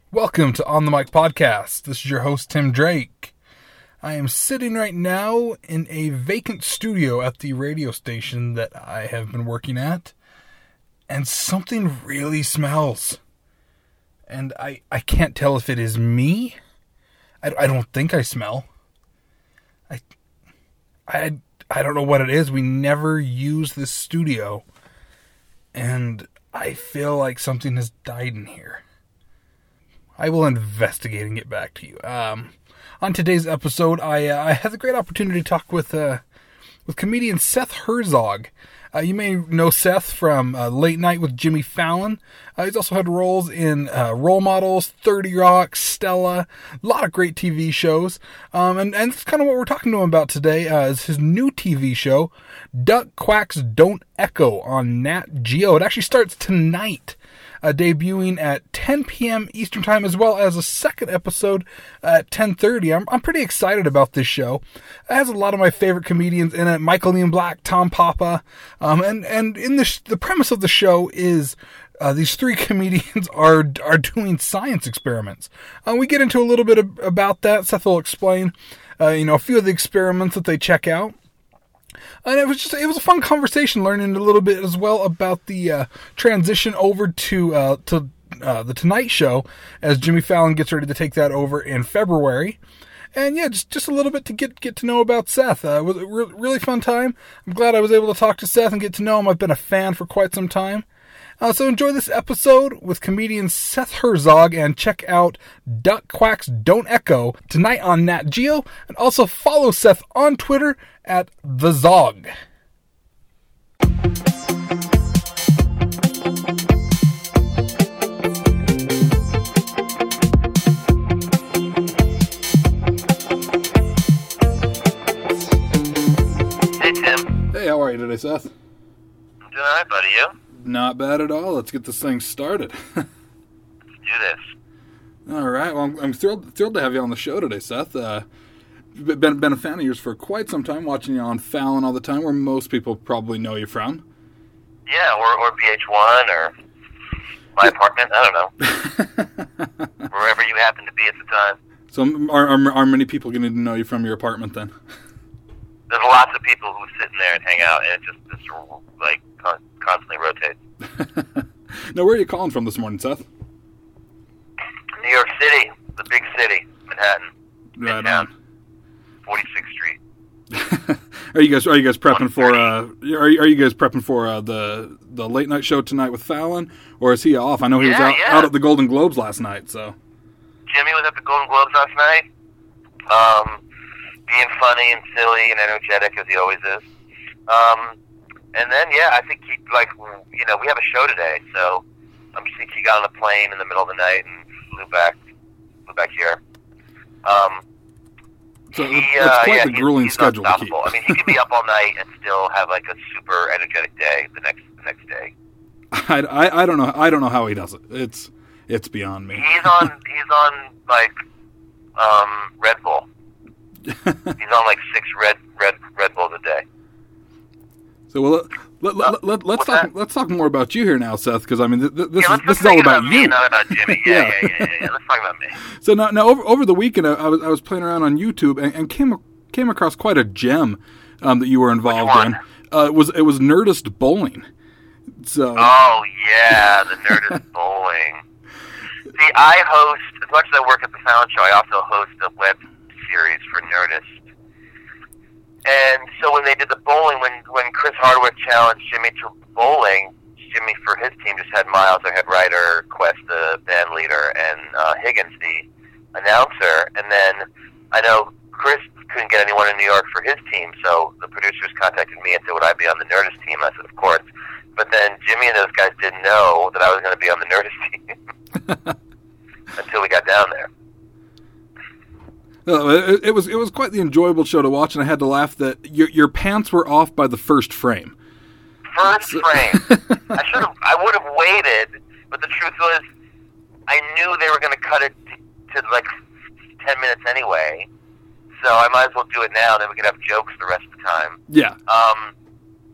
Welcome to On the Mic Podcast. This is your host, Tim Drake. I am sitting right now in a vacant studio at the radio station that I have been working at, and something really smells. And I can't tell if it is me. I don't think I smell. I don't know what it is. We never use this studio, and I feel like something has died in here. I will investigate and get back to you. On today's episode, I had the great opportunity to talk with comedian Seth Herzog. You may know Seth from Late Night with Jimmy Fallon. He's also had roles in Role Models, 30 Rock, Stella, a lot of great TV shows. And that's kind of what we're talking to him about today, is his new TV show, Duck Quacks Don't Echo, on Nat Geo. It actually starts tonight, debuting at 10 p.m. Eastern Time, as well as a second episode at 10:30. I'm pretty excited about this show. It has a lot of my favorite comedians in it: Michael Ian Black, Tom Papa, and in the premise of the show is these three comedians are doing science experiments. We get into a little bit about that. Seth will explain, a few of the experiments that they check out. And it was a fun conversation, learning a little bit as well about the transition over to the Tonight Show, as Jimmy Fallon gets ready to take that over in February. And yeah, just a little bit to get to know about Seth. It was a really fun time. I'm glad I was able to talk to Seth and get to know him. I've been a fan for quite some time. So enjoy this episode with comedian Seth Herzog, and check out Duck Quacks Don't Echo tonight on Nat Geo, and also follow Seth on Twitter at TheZog. Hey, Tim. Hey, how are you today, Seth? I'm doing alright, buddy. You? Not bad at all. Let's get this thing started. Let's do this. All right. Well, I'm thrilled to have you on the show today, Seth. Been a fan of yours for quite some time, watching you on Fallon all the time, where most people probably know you from. Yeah, or VH1, or my apartment. I don't know. Wherever you happen to be at the time. So are many people getting to know you from your apartment then? There's lots of people who sit in there and hang out, and it just like constantly rotates. Now, where are you calling from this morning, Seth? New York City, the big city, Manhattan, Right Midtown, on. 46th Street. Are you guys prepping for are you guys prepping for the late night show tonight with Fallon, or is he off? I know he was out at the Golden Globes last night. So Jimmy was at the Golden Globes last night, being funny and silly and energetic as he always is. And then I think he we have a show today, so I think he got on a plane in the middle of the night and flew back here. So it's quite the grueling he's schedule to keep. I mean, he could be up all night and still have like a super energetic day the next day. I don't know how he does it. It's beyond me. He's on like Red Bull. He's on like 6 Red Bulls a day. So let's talk more about you here now, Seth, because I mean this is all about you, me, not about Jimmy. Yeah. Let's talk about me. So now over the weekend, I was playing around on YouTube and came across quite a gem that you were involved in. It was Nerdist Bowling. So the Nerdist Bowling. See, I host, as much as I work at the Fallon Show, I also host a web series for Nerdist. And so when they did the bowling, when Chris Hardwick challenged Jimmy to bowling, Jimmy for his team just had Miles, their head writer, Quest, the band leader, and Higgins, the announcer. And then I know Chris couldn't get anyone in New York for his team, so the producers contacted me and said, would I be on the Nerdist team? I said, of course. But then Jimmy and those guys didn't know that I was going to be on the Nerdist team until we got down there. It was quite the enjoyable show to watch, and I had to laugh that your pants were off by the first frame. First frame. I would have waited, but the truth was, I knew they were going to cut it to like 10 minutes anyway, so I might as well do it now, and then we could have jokes the rest of the time. Yeah.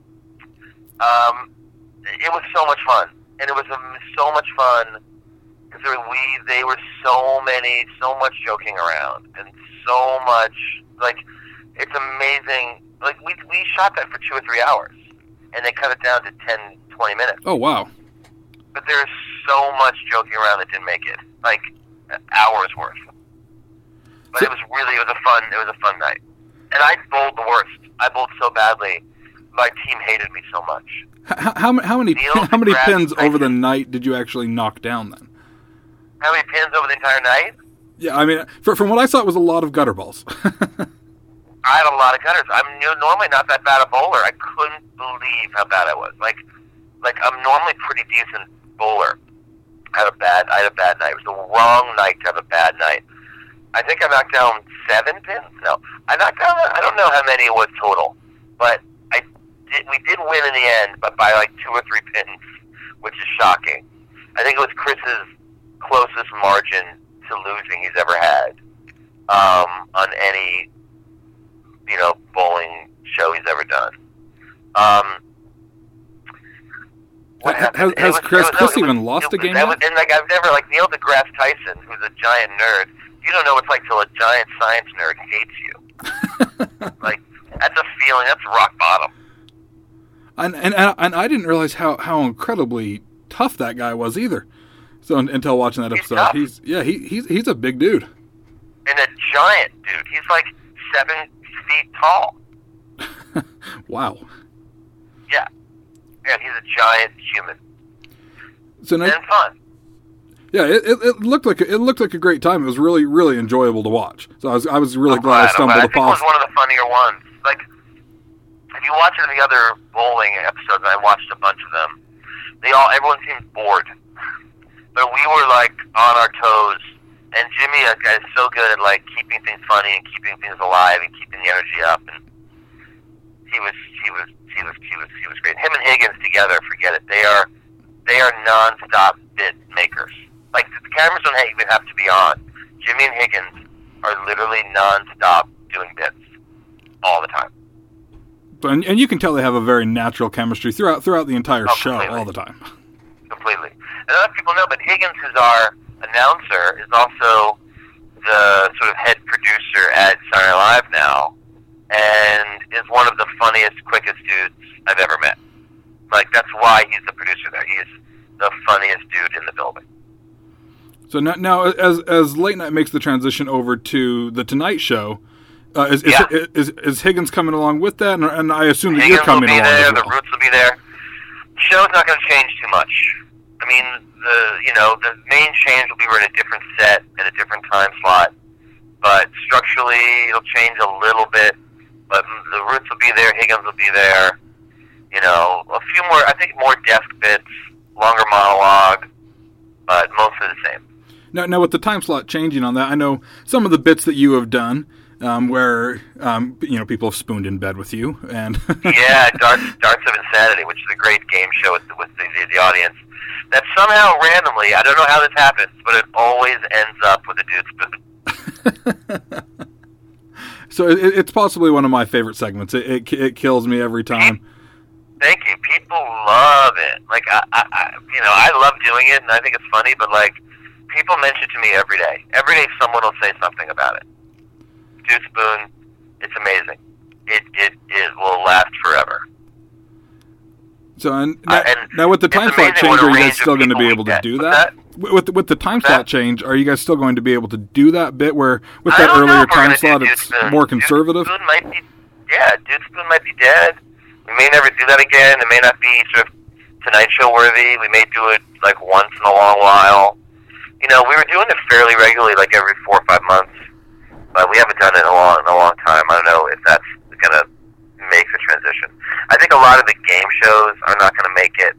It was so much fun, and it was so much fun Because they were so much joking around, and so much, like, it's amazing. Like, we shot that for 2 or 3 hours, and they cut it down to 10, 20 minutes. Oh, wow. But there's so much joking around that didn't make it. Like, hours worth. But it was a fun night. And I bowled the worst. I bowled so badly. My team hated me so much. How many pins over the night did you actually knock down then? How many pins over the entire night? Yeah, I mean, from what I saw, it was a lot of gutter balls. I had a lot of gutters. I'm normally not that bad a bowler. I couldn't believe how bad I was. Like I'm normally pretty decent bowler. I had a bad night. It was the wrong night to have a bad night. I think I knocked down 7 pins. No, I knocked down. I don't know how many it was total, but we did win in the end, but by like 2 or 3 pins, which is shocking. I think it was Chris's closest margin to losing he's ever had on any bowling show he's ever done. Has Chris even lost a game yet? And like I've never Neil deGrasse Tyson, who's a giant nerd. You don't know what it's like till a giant science nerd hates you. Like that's a feeling. That's rock bottom. And I didn't realize how incredibly tough that guy was either. So until watching that episode, he's a big dude. And a giant dude. He's like 7 feet tall. Wow. Yeah. Yeah, he's a giant human. So now, and fun. Yeah, it looked like a great time. It was really, really enjoyable to watch. So I was really glad I stumbled upon. I think it was one of the funnier ones. Like, if you watch any of the other bowling episodes, and I watched a bunch of them, everyone seemed bored. But we were like on our toes, and Jimmy, that guy, is so good at like keeping things funny and keeping things alive and keeping the energy up. And he was great. Him and Higgins together, forget it. They are nonstop bit makers. Like the cameras don't even have to be on. Jimmy and Higgins are literally nonstop doing bits all the time. And you can tell they have a very natural chemistry throughout the entire show, all the time. Completely. And other people know, but Higgins, who's our announcer, is also the sort of head producer at Saturday Night Live now, and is one of the funniest, quickest dudes I've ever met. Like, that's why he's the producer there. He is the funniest dude in the building. So now as Late Night makes the transition over to The Tonight Show, is Higgins coming along with that? And I assume that you're coming along as well. The Roots will be there. The show's not going to change too much. I mean, the main change will be we're in a different set at a different time slot, but structurally it'll change a little bit. But the Roots will be there, Higgins will be there. A few more, I think, more desk bits, longer monologue, but mostly the same. Now, with the time slot changing on that, I know some of the bits that you have done, where people have spooned in bed with you, and yeah, Darts of Insanity, which is a great game show with the audience. That somehow randomly, I don't know how this happens, but it always ends up with a dude spoon. So it's possibly one of my favorite segments. It kills me every time. Thank you. People love it. Like I love doing it, and I think it's funny. But like, people mention it to me every day. Every day, someone will say something about it. Dude spoon, it's amazing. It will last forever. So now with the time slot change, are you guys still going to be able to do that? With the time slot change, are you guys still going to be able to do that bit where with that earlier time slot it's more conservative? Dude Spoon might be dead. We may never do that again. It may not be sort of Tonight Show worthy. We may do it like once in a long while. We were doing it fairly regularly, like every 4 or 5 months, but we haven't done it in a long time. I don't know if that's going to make the transition. I think a lot of the game shows are not going to make it.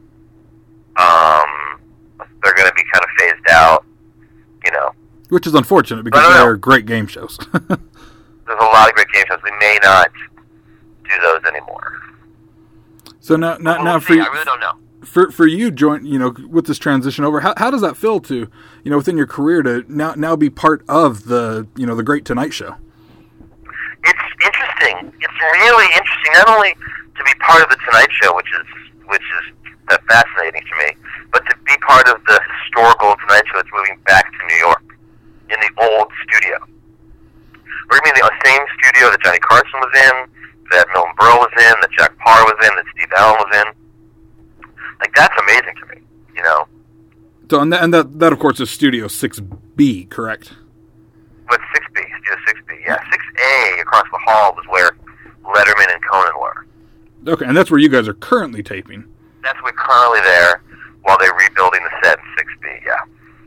They're going to be kind of phased out, Which is unfortunate because they're great game shows. There's a lot of great game shows. We may not do those anymore. So now for you, I really don't know. For you, with this transition over, how does that feel to, within your career to now be part of the, the Great Tonight Show? It's interesting. It's really interesting. Not only to be part of the Tonight Show, which is fascinating to me, but to be part of the historical Tonight Show that's moving back to New York in the old studio. We're going to be in the same studio that Johnny Carson was in, that Milton Berle was in, that Jack Parr was in, that Steve Allen was in. Like, that's amazing to me, you know? So, and that of course, is Studio 6B, correct? But 6B, Studio 6B, yeah. 6A across the hall was where Letterman and Conan were. Okay, and that's where you guys are currently taping. That's we're currently there while they're rebuilding the set in 6B, yeah.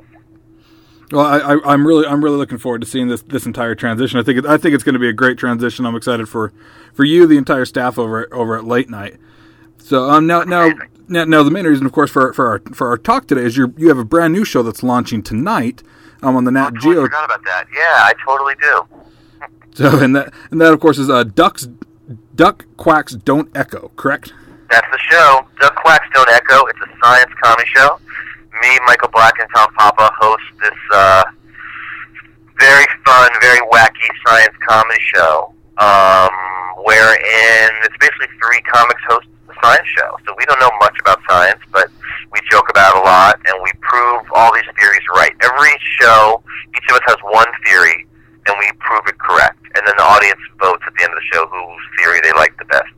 Well, I'm really looking forward to seeing this entire transition. I think it's going to be a great transition. I'm excited for you, the entire staff over at Late Night. So now the main reason, of course, for our talk today is you have a brand new show that's launching tonight on the Nat Geo. I forgot about that. Yeah, I totally do. So and that of course is Duck Quacks Don't Echo, correct? That's the show. Duck Quacks Don't Echo. It's a science comedy show. Me, Michael Black, and Tom Papa host this very fun, very wacky science comedy show, wherein it's basically three comics host the science show. So we don't know much about science, but we joke about it a lot, and we prove all these theories right. Every show, each of us has one theory, and we prove it correct. And then the audience votes at the end of the show whose theory they like the best.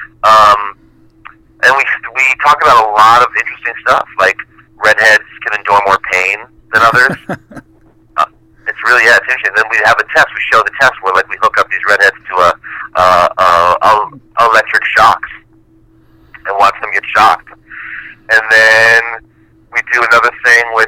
And we talk about a lot of interesting stuff, like redheads can endure more pain than others. It's really, it's interesting. Then we have a test. We show the test where, like, we hook up these redheads to electric shocks and watch them get shocked. And then we do another thing with,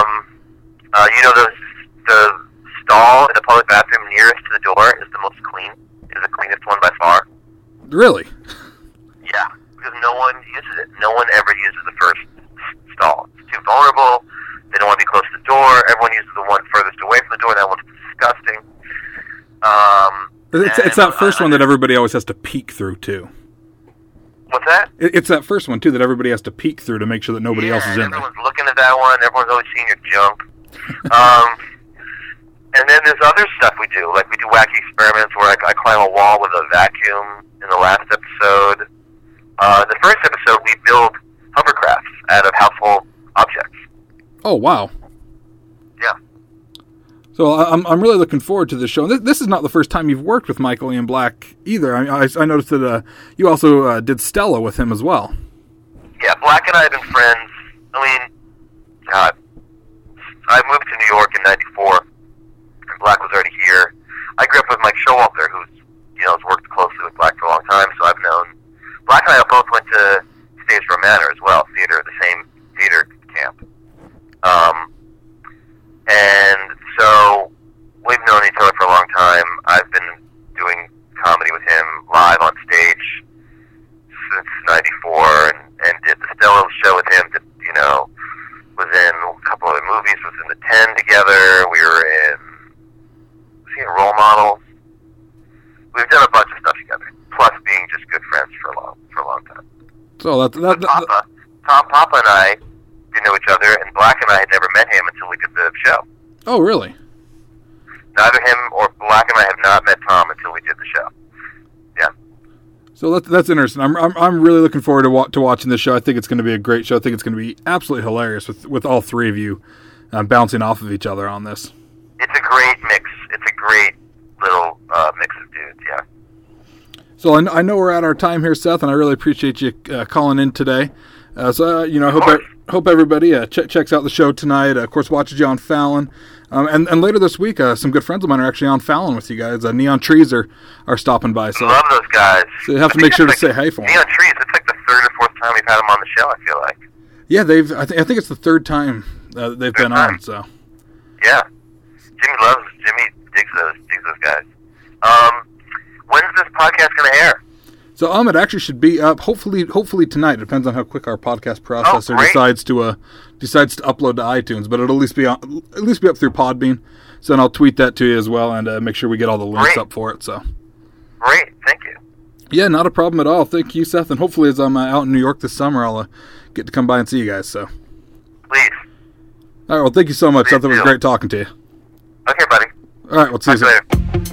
the stall in the public bathroom nearest to the door is the cleanest one by far. Really? Yeah, because no one uses it. No one ever uses the first stall. It's too vulnerable. They don't want to be close to the door. Everyone uses the one furthest away from the door. That one's disgusting. It's that first one that everybody always has to peek through, too. What's that? It's that first one, too, that everybody has to peek through to make sure that nobody else is in there. Everyone's looking at that one. Everyone's always seeing your junk. And then there's other stuff we do. Like, we do wacky experiments where I climb a wall with a vacuum in the last episode. The first episode, we build hovercrafts out of household objects. Oh, wow. Yeah. So I'm really looking forward to this show. This is not the first time you've worked with Michael Ian Black either. I noticed that you also did Stella with him as well. Yeah, Black and I have been friends. I mean, God, I moved to New York in '94, and Black was already here. I grew up with Mike Showalter, who's has worked closely with Black for a long time, so I've known Black and I both went to Stage Door Manor as well, the same theater camp. And so we've known each other for a long time. I've been doing comedy with him live on stage since '94, and did the Stella show with him. Was in a couple other movies. Was in The 10 together. We were in Role Models. We've done a bunch of stuff together. Plus, being just good friends for a long time. So Tom Papa and I didn't know each other, and Black and I had never met him until we did the show. Oh, really? Neither him or Black and I have not met Tom until we did the show. Yeah. So that's interesting. I'm really looking forward to watching this show. I think it's going to be a great show. I think it's going to be absolutely hilarious with all three of you bouncing off of each other on this. It's a great mix. It's a great little mix of dudes. Yeah. So I know we're at our time here, Seth, and I really appreciate you calling in today. I hope everybody checks out the show tonight. Of course, watches you on Fallon. And later this week, some good friends of mine are actually on Fallon with you guys. Neon Trees are stopping by. So love those guys. So you have to make sure to say hey for them. Neon Trees, it's like the third or fourth time we've had them on the show, I feel like. Yeah, I think it's the third time they've been on. So yeah, Jimmy digs those guys. When's this podcast going to air? So it actually should be up hopefully tonight. It depends on how quick our podcast processor decides to upload to iTunes, but it'll at least be up through Podbean. So then I'll tweet that to you as well and make sure we get all the links up for it. So great, thank you. Yeah, not a problem at all. Thank you, Seth, and hopefully as I'm out in New York this summer, I'll get to come by and see you guys. So please. All right. Well, thank you so much, Seth. It was great talking to you. Okay, buddy. All right. We'll see you soon. Later.